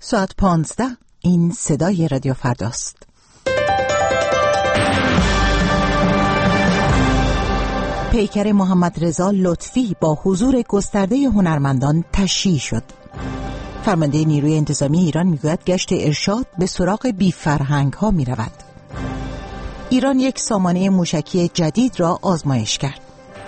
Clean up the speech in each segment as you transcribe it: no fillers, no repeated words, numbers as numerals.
ساعت 15. این صدای رادیو فرداست. پیکر محمدرضا لطفی با حضور گسترده هنرمندان تشییع شد. فرمانده نیروی انتظامی ایران میگوید گشت ارشاد به سراغ بی فرهنگ ها می رود. ایران یک سامانه موشکی جدید را آزمایش کرد.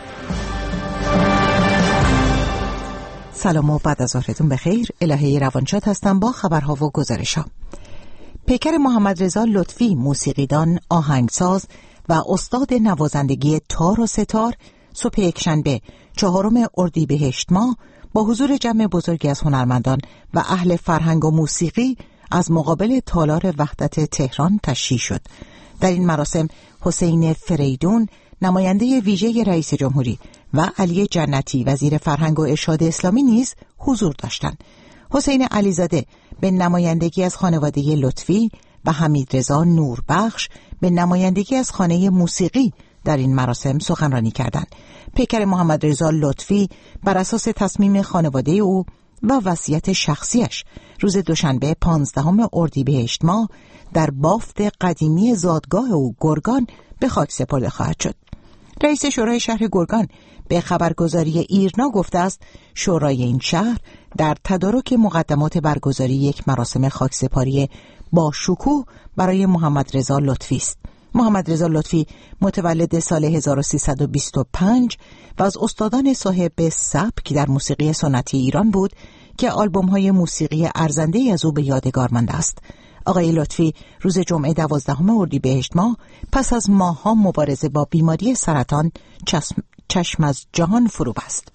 سلام و بعد از ظهرتون بخیر. الهه روانشاد هستم با خبرها و گزارش‌ها. پیکر محمدرضا لطفی، موسیقیدان، آهنگساز و استاد نوازندگی تار و ستار، صبح یکشنبه 4 اردیبهشت ماه با حضور جمع بزرگی از هنرمندان و اهل فرهنگ و موسیقی از مقابل تالار وحدت تهران تشییع شد. در این مراسم حسین فریدون، نماینده ویژه رئیس جمهوری، و علی جنتی، وزیر فرهنگ و ارشاد اسلامی نیز حضور داشتند. حسین علیزاده به نمایندگی از خانواده لطفی و حمیدرضا نوربخش به نمایندگی از خانه موسیقی در این مراسم سخنرانی کردند. پیکر محمدرضا لطفی بر اساس تصمیم خانواده او و وصیت شخصیش روز دوشنبه 15 اردیبهشت ماه در بافت قدیمی زادگاه او گرگان به خاک سپرده خواهد شد. رئیس شورای شهر گرگان به خبرگزاری ایرنا گفته است شورای این شهر در تدارک مقدمات برگزاری یک مراسم خاکسپاری با شکوه برای محمدرضا لطفی است. محمدرضا لطفی متولد سال 1325 و از استادان صاحب سبک در موسیقی سنتی ایران بود که آلبوم‌های موسیقی ارزنده‌ای از او به یادگار مانده است. آقای لطفی روز جمعه 12 اردیبهشت ماه پس از ماه‌ها مبارزه با بیماری سرطان چشم از جهان فرو بست.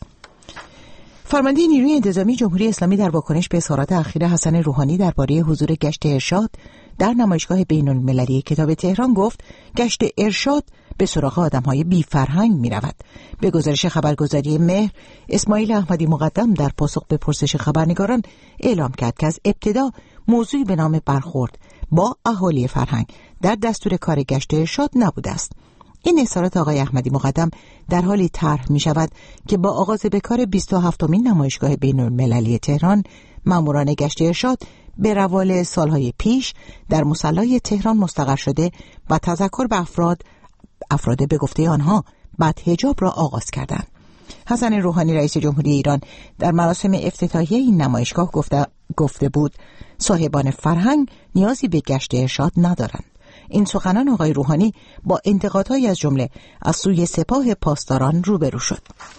فرمانده نیروی انتظامی جمهوری اسلامی در واکنش به اظهارات اخیر حسن روحانی درباره حضور گشت ارشاد در نمایشگاه بین‌المللی کتاب تهران گفت گشت ارشاد به سراغ آدم‌های بی فرهنگ می‌رود. به گزارش خبرگزاری مهر، اسماعیل احمدی مقدم در پاسخ به پرسش خبرنگاران اعلام کرد که از ابتدا موضوعی به نام برخورد با اهالی فرهنگ در دستور کار گشت ارشاد نبوده است. این اظهارات آقای احمدی مقدم در حالی طرح می شود که با آغاز به کار 27مین نمایشگاه بین‌المللی تهران، ماموران گشت ارشاد به روال سالهای پیش در مصلی تهران مستقر شده و تذکر به افراد به گفته آنها بدحجاب را آغاز کردند. حسن روحانی رئیس جمهوری ایران در مراسم افتتاحیه این نمایشگاه گفته بود صاحبان فرهنگ نیازی به گشت ارشاد ندارند. این سخنان آقای روحانی با انتقادهایی از جمله از سوی سپاه پاسداران روبرو شد.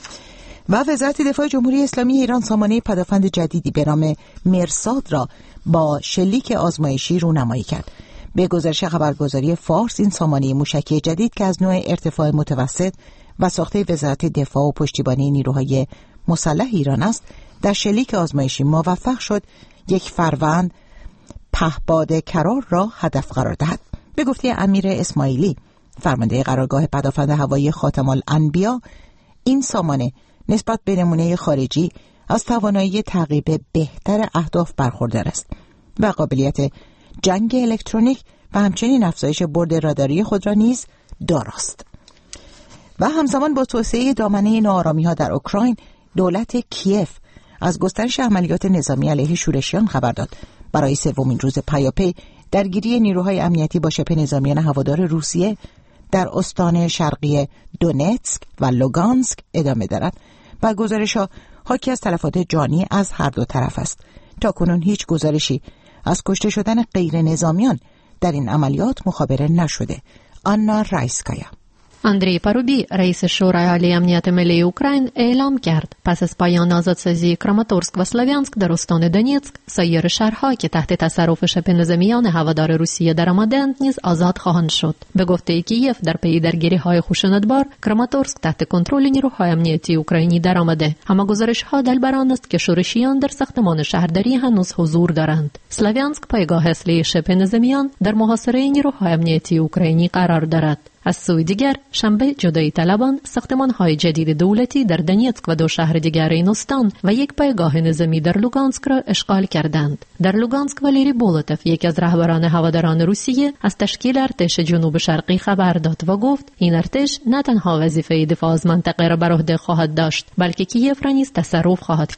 و وزارت دفاع جمهوری اسلامی ایران سامانه پدافند جدیدی به نام مرصاد را با شلیک آزمایشی رونمایی کرد. به گزارش خبرگزاری فارس، این سامانه موشکی جدید که از نوع ارتفاع متوسط و ساخته وزارت دفاع و پشتیبانی نیروهای مسلح ایران است، در شلیک آزمایشی موفق شد یک فروند پهباد کرار را هدف قرار دهد. به گفته امیر اسماعیلی، فرمانده قرارگاه پدافند هوایی خاتم الانبیا، این سامانه نسبت به نمونه خارجی از توانایی تعقیب بهتر اهداف برخوردار است و قابلیت جنگ الکترونیک و همچنین افزایش برد راداری خود را نیز داراست. و همزمان با توسعه دامنه ناآرامی‌ها در اوکراین، دولت کیف از گسترش عملیات نظامی علیه شورشیان خبر داد. برای سومین روز پیاپی درگیری نیروهای امنیتی با شبه نظامیان هوادار روسیه در استان شرقی دونتسک و لوگانسک ادامه دارد و گزارش‌ها حاکی از تلفات جانی از هر دو طرف است. تاکنون هیچ گزارشی از کشته شدن غیر نظامیان در این عملیات مخابره نشده. آنا رایسکایا. اندری پاروبی، رئیس شورای عالی امنیت ملی اوکراین، اعلام کرد پس از پایان آزادسازی کراماتورسک و سلاویانسک در استان دونیتسک، سایر شهرها که تحت تصرف شبه نظامیان هوادار روسیه درآمدند نیز آزاد خواهند شد. به گفته کیف، در پی درگیری‌های خشونتبار، کراماتورسک تحت کنترل نیروهای امنیتی اوکراینی درآمده. اما گزارش‌ها دلبر آن است که شورشیان در ساختمان شهرداری هنوز حضور دارند. سلاویانسک، پایگاه اصلی شبه نظامیان، در محاصره نیروهای امنیتی اوکراینی قرار دارد. از سوی دیگر، شنبه جدایی طلبان ساختمان‌های جدید دولتی در دونیتسک و دو شهر دیگر این استان و یک پایگاه نظامی در لوگانسک را اشغال کردند. در لوگانسک، والیری بولوتوف، یکی از رهبران هواداران روسیه، از تشکیل ارتش جنوب شرقی خبر داد و گفت این ارتش نه تنها وظیفه دفاع از منطقه را بر عهده خواهد داشت، بلکه کیف را نیز تصرف خواهد کرد.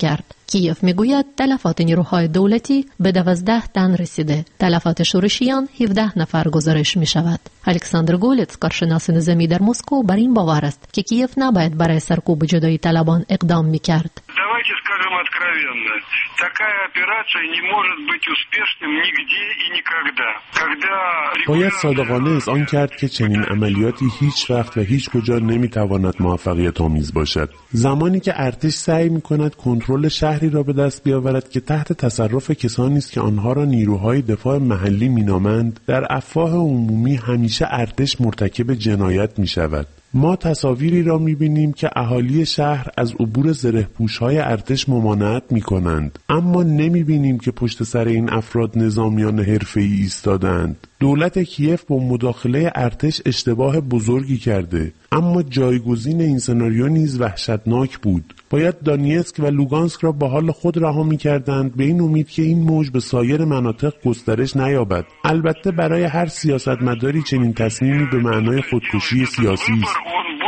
کیف میگوید تلفات نیروهای دولتی به 12 تن رسیده. تلفات شورشیان 17 نفر گزارش می شود. الکساندر گولتس، کارشناس نظامی در مسکو، بر این باور است که کیف نباید برای سرکوب جدایی طلبان اقدام میکرد. Давайте скажем откровенно, такая операция не может быть успешным нигде и никогда. باید صادقانه اذعان کرد که چنین عملیاتی هیچ وقت و هیچ کجا نمیتواند موفقیت آمیز باشد. زمانی که ارتش سعی میکند کنترل شهری را به دست بیاورد که تحت تصرف کسانی است که آنها را نیروهای دفاع محلی مینامند، در افواه عمومی همیشه ارتش مرتکب جنایت میشود. ما تصاویری را می‌بینیم که اهالی شهر از عبور زره‌پوش‌های ارتش ممانعت می‌کنند، اما نمی‌بینیم که پشت سر این افراد نظامیان حرفه‌ای ایستادند. دولت کیف با مداخله ارتش اشتباه بزرگی کرده، اما جایگزین این سناریو نیز وحشتناک بود. باید دانیتسک و لوگانسک را به حال خود رها می‌کردند به این امید که این موج به سایر مناطق گسترش نیابد. البته برای هر سیاستمداری چنین تصمیمی به معنای خودکشی سیاسی است.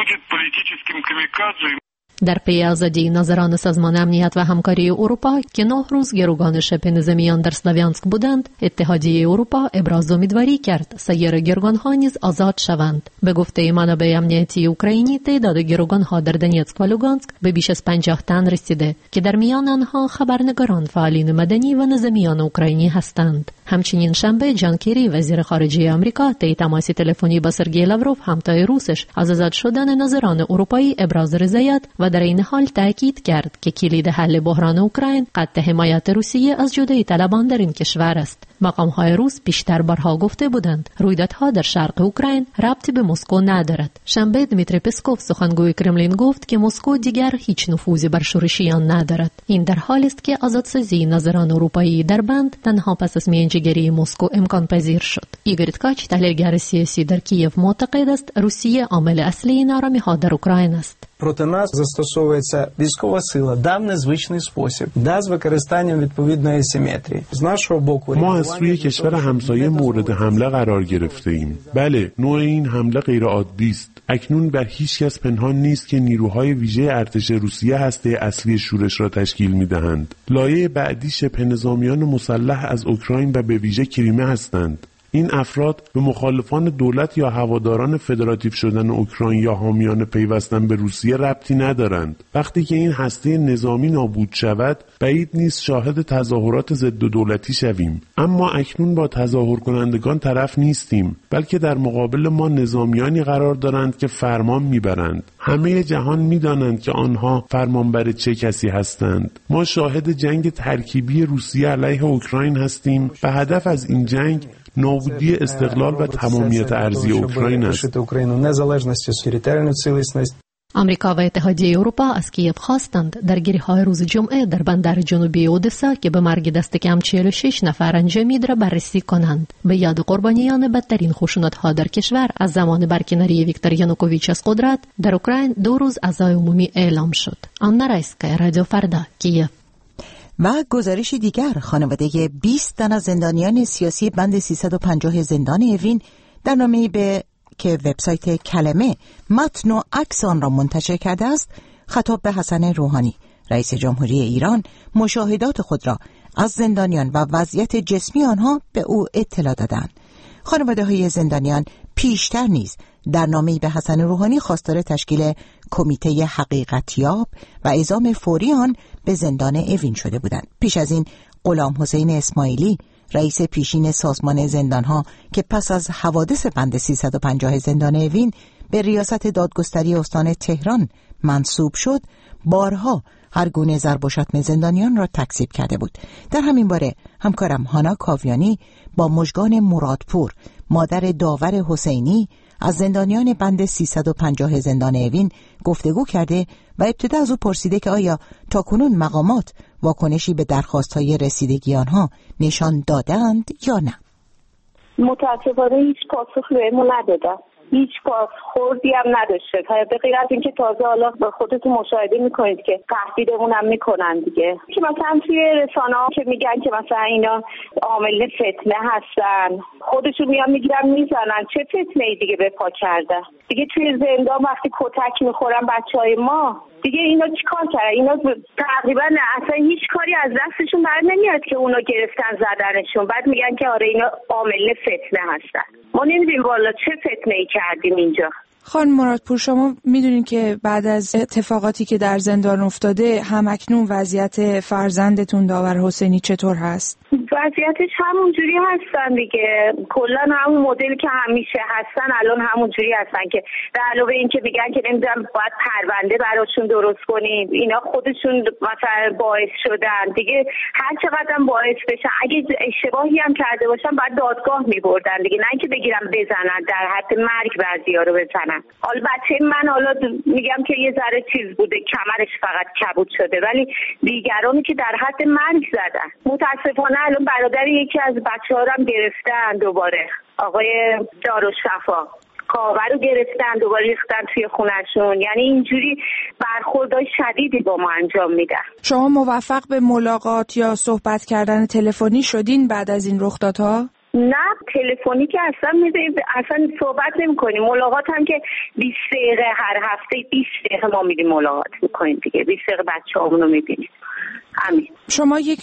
در پی آزادی ناظران سازمان امنیت و همکاری اروپا که 9 روز گروگان شبه نظامیان در سلاویانسک بودند، اتحادیه اروپا ابراز امیدواری کرد سایر گروگان‌ها نیز آزاد شوند. به گفته منابع امنیتی اوکراینی، تعداد گروگان‌ها در دونیتسک و لوگانسک به بیش از 50 تن رسیده که در میان آنها خبرنگاران، فعالین مدنی و نظامیان اوکراینی هستند. همچنین شنبه جان کری، وزیر خارجه آمریکا، طی تماسی تلفنی با سرگئی لاوروف، همتای روسش، از آزاد شدن ناظران اروپایی ابراز رضایت و در این حال تاکید کرد که کلید حل بحران اوکراین قطع حمایت روسیه از جدایی طلبان در این کشور است. مقام‌های روس بیشتر بارها گفته بودند رویدادها در شرق اوکراین ربطی به مسکو ندارد. شنبه دمیتری پسکوف، سخنگوی کرملین، گفت که مسکو دیگر هیچ نفوذی بر شورشیان ندارد. این در حالی است که آزادسازی ناظران اروپایی در بند تنها پس از میانجیگری مسکو امکان پذیر شد. ایگور تکاچ، تحلیلگر سیاسی در کیف، معتقد است روسیه عامل اصلی نارامی‌ها در اوکراین است. Проти нас застосовується військова сила, в незвичний спосіб, з використанням відповідної асиметрії. З нашого боку ما از سوی کشور همسایه مورد حمله قرار گرفته ایم. بله، نوع این حمله غیر عادی است. اکنون بر هیچ کس پنهان نیست که نیروهای ویژه ارتش روسیه هسته اصلی شورش را تشکیل می‌دهند. لایه بعدی شبه نظامیان مسلح از اوکراین و به ویژه کریمه هستند. این افراد به مخالفان دولت یا هواداران فدراتیو شدن اوکراین یا حامیان پیوستن به روسیه ربطی ندارند. وقتی که این هسته نظامی نابود شود، بعید نیست شاهد تظاهرات ضد دولتی شویم. اما اکنون با تظاهر کنندگان طرف نیستیم، بلکه در مقابل ما نظامیانی قرار دارند که فرمان میبرند. همه جهان میدانند که آنها فرمانبر چه کسی هستند. ما شاهد جنگ ترکیبی روسیه علیه اوکراین هستیم و هدف از این جنگ نابودی استقلال و تمامیت ارضی اوکراین است. آمریکا و اتحادیه اروپا از کیف خواستند درگیری‌های روز جمعه در بندر جنوبی اودسا که به مرگ دست کم 46 نفر انجامید را بررسی کنند. به یاد قربانیان بدترین خشونت‌ها در کشور از زمان برکناری ویکتور یانوکوویچ از قدرت، در اوکراین 2 روز عزای عمومی اعلام شد. آنا رایسکا، رادیو فردا، کیف. و گزارش دیگر، خانواده 20 تن از زندانیان سیاسی بند 350 زندان اوین در نامه‌ای که وبسایت کلمه متن و عکس آن را منتشر کرده است، خطاب به حسن روحانی، رئیس جمهوری ایران، مشاهدات خود را از زندانیان و وضعیت جسمی آنها به او اطلاع دادند. خانواده‌های زندانیان پیشتر نیز در نامه‌ای به حسن روحانی خواستار تشکیل کمیته حقیقتیاب و اعزام فوری آن به زندان اوین شده بودند. پیش از این غلام حسین اسماعیلی، رئیس پیشین سازمان زندانها که پس از حوادث بند 350 زندان اوین به ریاست دادگستری استان تهران منصوب شد، بارها هر گونه ضرب و شتم زندانیان را تکذیب کرده بود. در همین باره همکارم هانا کاویانی با مژگان مرادپور، مادر داور حسینی، از زندانیان بند 350 زندان اوین گفتگو کرده و ابتدا از او پرسیده که آیا تاکنون مقامات واکنشی به درخواست‌های رسیدگی آنها نشان دادند یا نه. متأسفانه هیچ پاسخی بهمون ندادن. هیچ بازخوردی هم نداشته. به غیر از اینکه تازه حالا با خودتون مشاهده میکنید که تهدیدمون هم میکنن دیگه، که مثلا توی رسانه‌ها که میگن که مثلا اینا عامل فتنه هستن، خودشون میان میگیرن میزنن. چه فتنه‌ای دیگه به پا کرده؟ دیگه توی زندان وقتی کتک میخورن بچهای ما، دیگه اینا چیکار کردن؟ اینا تقریبا اصلا هیچ کاری از دستشون بر نمیاد که اونا گرفتن زدنشون، بعد میگن که آره اینا عامل فتنه هستن. ما نمیدونیم والا چه فتنه‌ای کردیم اینجا. خانم مرادپور، شما میدونین که بعد از اتفاقاتی که در زندان افتاده همکنون وضعیت فرزندتون داور حسینی چطور هست؟ وضعیتش همونجوری هستن دیگه، کلا همون مدلی که همیشه هستن الان همونجوری هستن که به علاوه این که میگن که نمیدونم باید پرونده براشون درست کنیم، اینا خودشون مثلا باعث شدن دیگه، هر چقدر هم باعث بشن اگه اشتباهی هم کرده باشن باید دادگاه میبردن دیگه، نه اینکه بگیرن بزنن در حد مرگ بعضیا رو بزنن. البته من حالا میگم که یه ذره چیز بوده، کمرش فقط کبود شده، ولی دیگرانی که در حد مرگ زدن. متاسفانه الان برادر یکی از بچه‌ها رو هم گرفتن دوباره، آقای دارالشفا کاوه رو گرفتن دوباره ریختن توی خونه‌شون، یعنی اینجوری برخوردهای شدیدی با ما انجام میدن. شما موفق به ملاقات یا صحبت کردن تلفنی شدین بعد از این رخدادها؟ نه، تلفنی که اصلا صحبت نمی‌کنیم. ملاقات هم که 20 دقیقه هر هفته 20 دقیقه ما میریم ملاقات می‌کنیم دیگه، 20 دقیقه بچه‌هامون رو می‌بینیم. همین. شما یک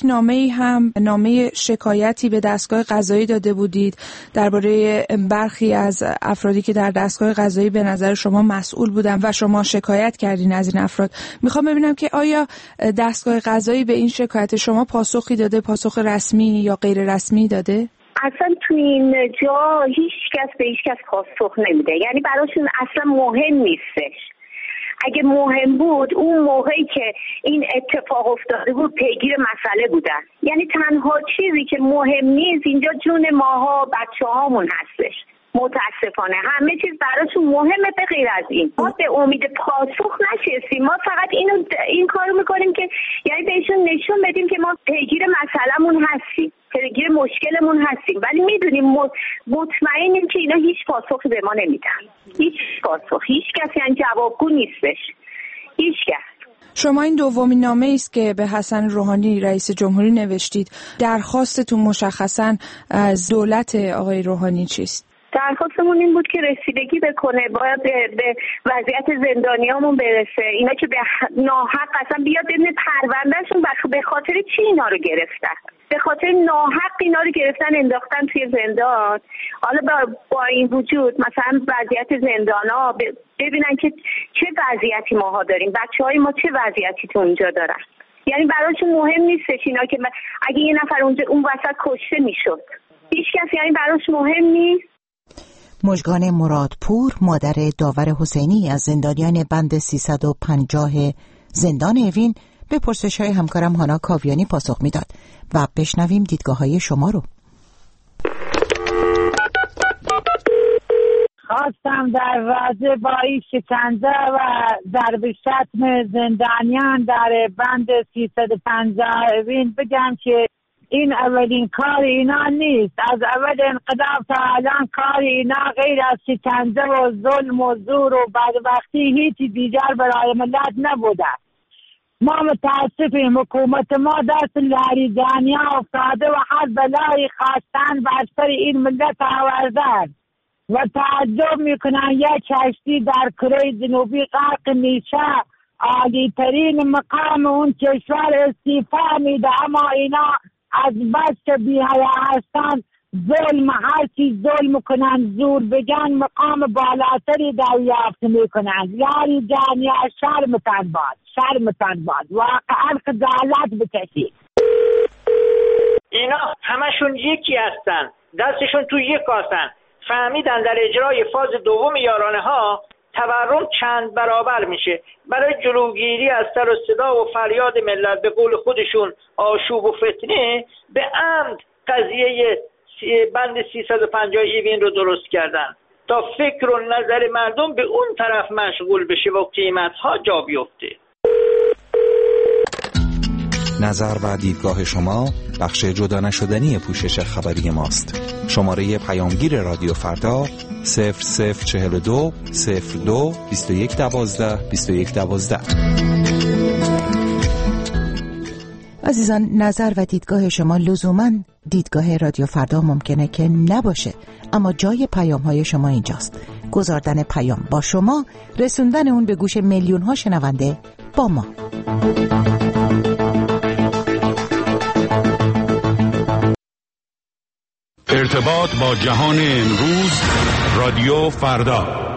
نامه شکایتی به دستگاه قضایی داده بودید درباره برخی از افرادی که در دستگاه قضایی به نظر شما مسئول بودن و شما شکایت کردین از این افراد. میخوام ببینم که آیا دستگاه قضایی به این شکایت شما پاسخی داده، پاسخ رسمی یا غیر رسمی داده؟ اصلا تو این جا هیچ کس به هیچ کس پاسخ نمیده، یعنی براشون اصلا مهم نیستش. اگه مهم بود اون موقعی که این اتفاق افتاده بود پیگیر مسئله بودن. یعنی تنها چیزی که مهم نیست اینجا جون ماها بچه‌هامون هستش. متاسفانه همه چیز براشون مهمه به غیر از این. ما به امید پاسخ نشستیم، ما فقط این کارو میکنیم که یعنی بهشون نشون بدیم که ما پیگیر مسئله‌مون هستیم، پیگیر مشکلمون هستیم، ولی میدونیم مطمئنیم که اینا هیچ پاسخی به ما نمیدن. هیچ پاسخ، هیچ کسی یعنی جوابگو نیستش. هیچ کس. شما این دومین نامه است که به حسن روحانی رئیس جمهوری نوشتید. درخواستتون مشخصاً از دولت آقای روحانی چیست؟ درخواستمون این بود که رسیدگی بکنه، باید به وضعیت زندانیامون برسه. اینا که به ناحق اصلا بیاد ببینه پروندهشون به خاطر چی اینا رو گرفتن، به خاطر ناحق اینا رو گرفتن انداختن توی زندان. حالا با این وجود مثلا وضعیت زندانا ببینن که چه وضعیتی ماها داریم، بچه‌های ما چه وضعیتی تو اونجا دارن. یعنی براشون مهم نیستش اینا که اگه یه نفر اون وسط کشته میشد، هیچ کسی یعنی براش مهم نیست. مژگان مرادپور، مادر داور حسینی از زندانیان بند 350 زندان اوین، به پرسش‌های همکارم هانا کاویانی پاسخ میداد و بشنویم دیدگاه‌های شما رو. خواستم در رابطه با این شکنجه و ضرب شتم زندانیان در بند 350 اوین بگم که این اولین کار اینا نیست. از اول انقلاب تا الان کار اینا غیر از شکنجه و ظلم و زور و بدبختی هیچی دیگر برای ملت نبوده. ما متاسفیم، حکومت ما دست لاریجانیا افتاده و هر بلایی خواستن بر سر این ملت آوردن و تعجب میکنن یک کشتی در کره جنوبی غرق میشه، عالی ترین مقام اون کشور استیفا میده، اما اینا از بس که بی‌حیا هستن ظلم، هر چی ظلم کنن، زور بگن، مقام بالاتری دریافت میکنن. یاری جانیا شرمتان باد، واقعا خجالت بکشید. اینا همشون یکی هستن، دستشون تو یک کاسن. فهمیدن در اجرای فاز دوم یارانه ها تورم چند برابر میشه. برای جلوگیری از سر و صدا و فریاد ملت، به قول خودشون آشوب و فتنه، به عمد قضیه بند 350 ایوین رو درست کردن تا فکر و نظر مردم به اون طرف مشغول بشه و قیمت‌ها جا بیفته. نظر و دیدگاه شما بخش جدا نشدنی پوشش خبری ماست. شماره پیامگیر رادیو فردا 0042 02 21 12 21 12. عزیزان، نظر و دیدگاه شما لزوماً دیدگاه رادیو فردا ممکنه که نباشه، اما جای پیام‌های شما اینجاست. گذاردن پیام با شما، رسوندن اون به گوش میلیون ها شنونده با ما. ارتباط با جهان امروز، رادیو فردا.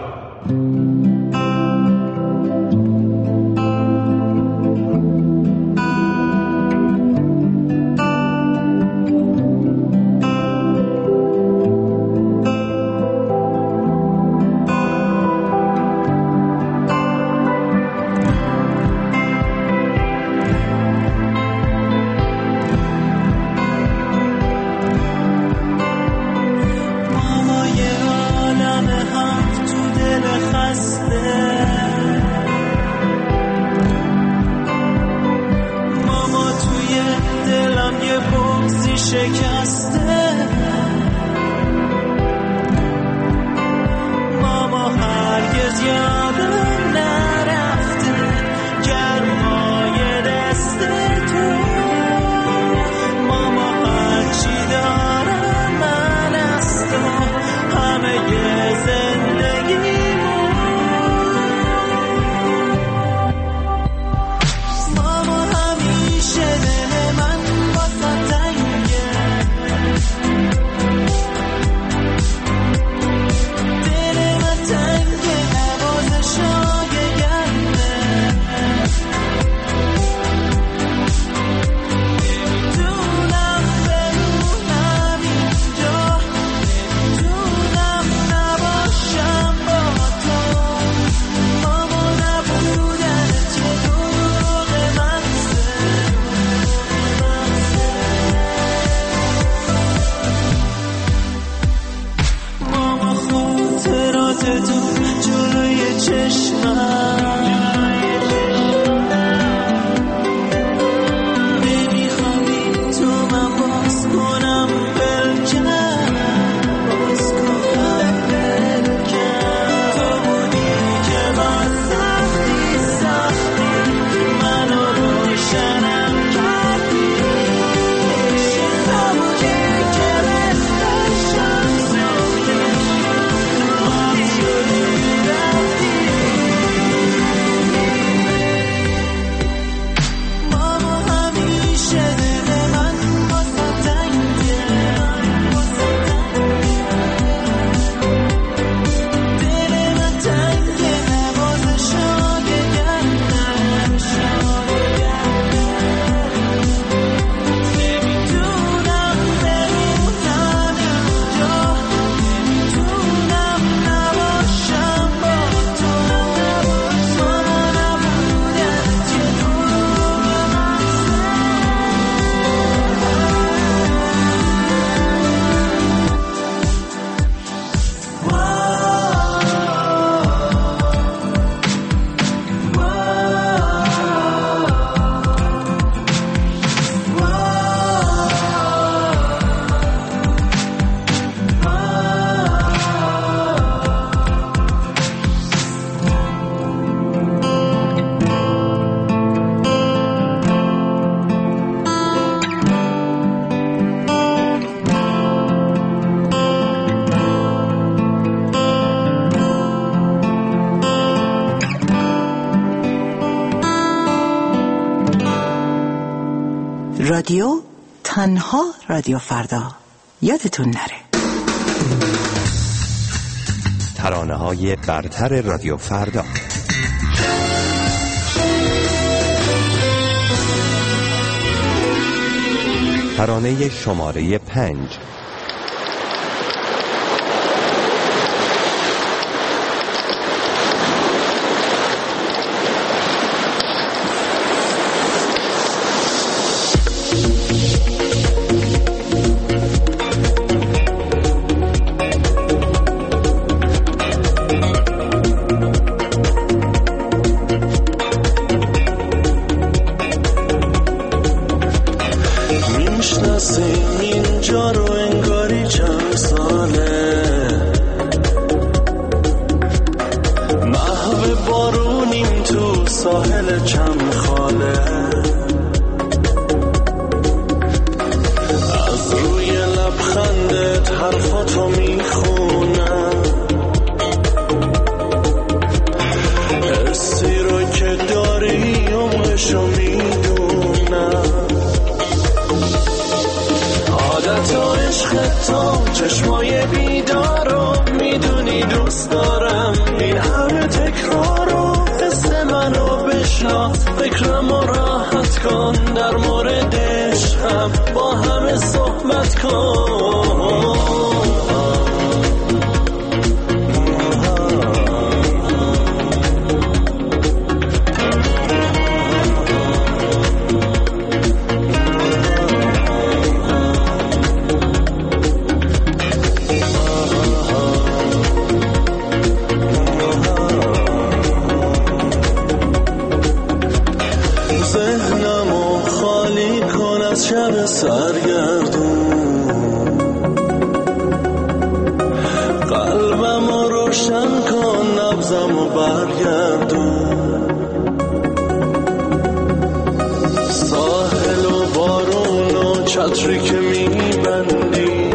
رادیو تنها رادیو فردا، یادتون نره. ترانه‌های برتر رادیو فردا. ترانه شماره 5. حرفاتو میخونم عشق تو چشمای بیدارو میدونی دوست دارم این همه تکرارو حس منو بشناس فکرمو راحت کن در مورد عشقم با همه صحبت کن شب سرگردون قلبمو روشن کن نبضمو برگردون ساحل و بارون و چتری که میبندی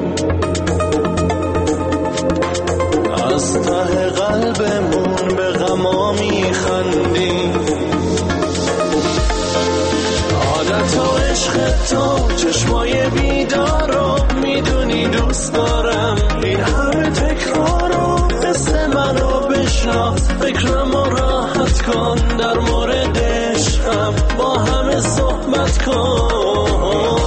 از ته قلبمون به غما میخندی عادت و عشق تو چشمای بیدارو میدونی دوست دارم این همه تکرارو حس منو بشناس فکرمو راحت کن در مورد عشقم با همه صحبت کن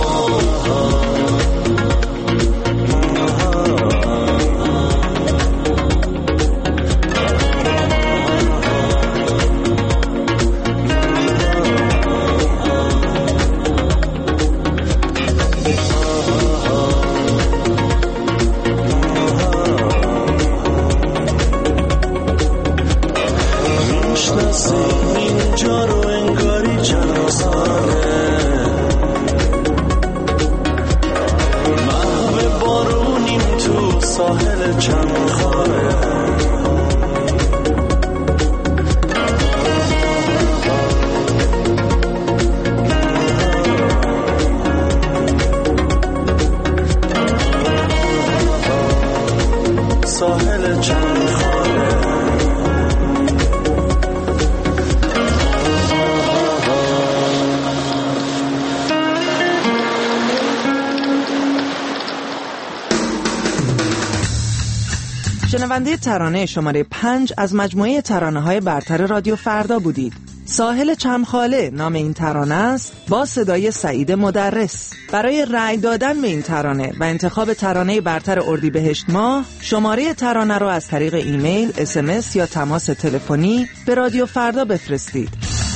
اینجا رو انگاری چند ساله محو بارونیم تو ساحل چمنخاره ساحل چمنخاره شنونده ترانه شماره 5 از مجموعه ترانه‌های برتر رادیو فردا بودید. ساحل چمخاله نام این ترانه است با صدای سعید مدرس. برای رأی دادن به این ترانه و انتخاب ترانه برتر اردیبهشت ماه شماره ترانه رو از طریق ایمیل، SMS یا تماس تلفنی به رادیو فردا بفرستید.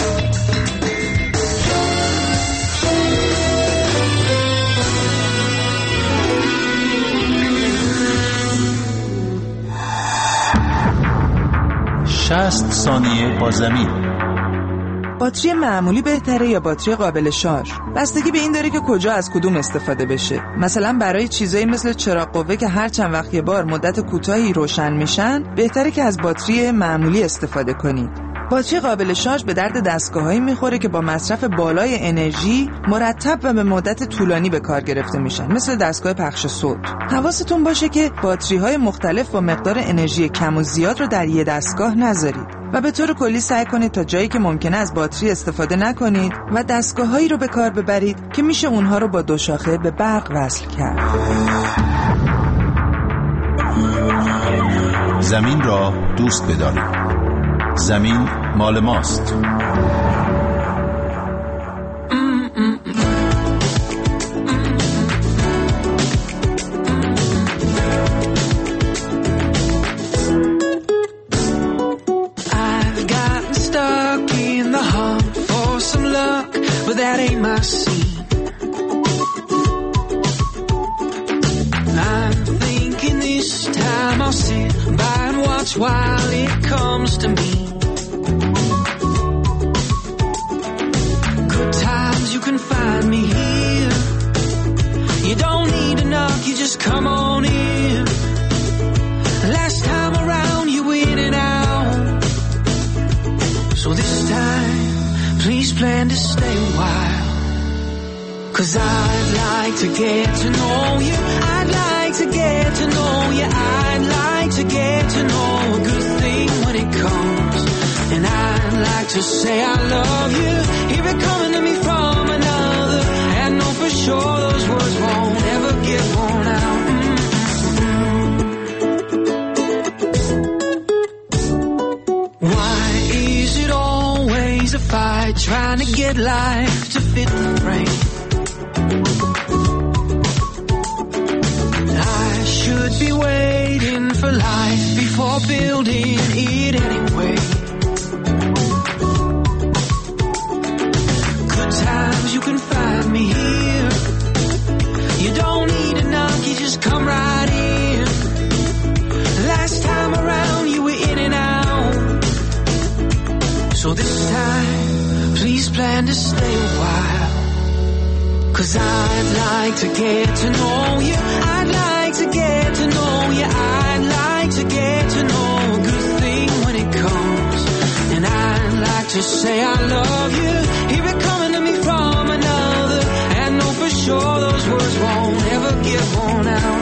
شصت ثانیه با زمین. باتری معمولی بهتره یا باتری قابل شارژ؟ بستگی به این داره که کجا از کدوم استفاده بشه. مثلا برای چیزایی مثل چراغ قوه که هر چند وقت یه بار مدت کوتاهی روشن میشن بهتره که از باتری معمولی استفاده کنید. باتری قابل شارژ به درد دستگاهایی میخوره که با مصرف بالای انرژی مرتب و به مدت طولانی به کار گرفته میشن، مثل دستگاه پخش صوت. حواستون باشه که باتری‌های مختلف با مقدار انرژی کم و زیاد رو در یه دستگاه نذارید و به طور کلی سعی کنید تا جایی که ممکنه از باتری استفاده نکنید و دستگاه‌هایی رو به کار ببرید که میشه اونها رو با دو شاخه به برق وصل کرد. زمین را دوست بدارید. زمین مال ماست. That ain't my scene. I'm thinking this time I'll sit by and watch while it comes to me. Good times you can find me here. You don't need to knock, you just come on in. Last time around you in and out. So this time please plan to stay a while. 'Cause I'd like to get to know you. I'd like to get to know you. I'd like to get to know a good thing when it comes. And I'd like to say I love you. Hear it coming to me from another. And know for sure those words won't ever get worn out. get life to fit the frame. I should be waiting for life before building it anyway. Good times, you can find me here. You don't need a knock, you just come right in. Last time around you were in and out, so this time please plan to stay a while. 'Cause I'd like to get to know you. I'd like to get to know you. I'd like to get to know a good thing when it comes. And I'd like to say I love you. Hear it coming to me from another, and know for sure those words won't ever get worn out.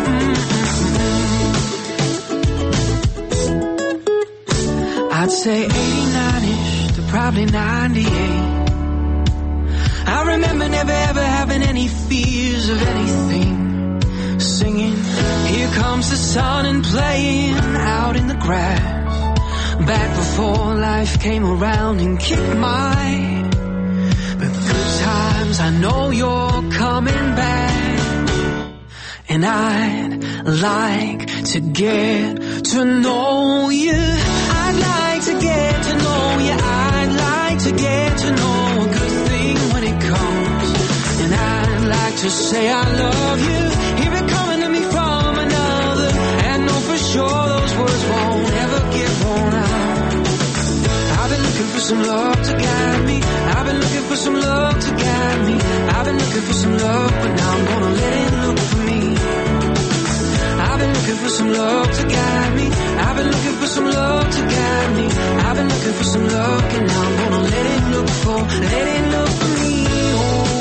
I'd say 89-ish to probably 98. I remember never ever having any fears of anything. Singing, here comes the sun, and playing out in the grass. Back before life came around and kicked my good times. I know you're coming back, and I'd like to get to know you. I'd like to get to know you. I'd like to get to know a good thing when it comes. And I'd like to say I love you. Hear it coming to me from another, and know for sure those words won't ever get worn out. I've been looking for some love to guide me. I've been looking for some love to guide me. I've been looking for some love, but now I'm gonna let it look for me. I've been looking for some love to guide me. I've been looking for some love to guide me. I've been looking for some love, and now I'm gonna let it look for me. Oh,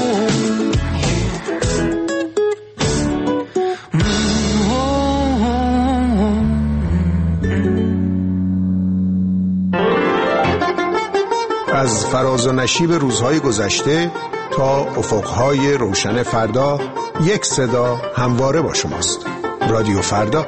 yeah. از فراز و نشیب روزهای گذشته تا افقهای روشن فردا، یک صدا همواره با شماست. رادیو فردا.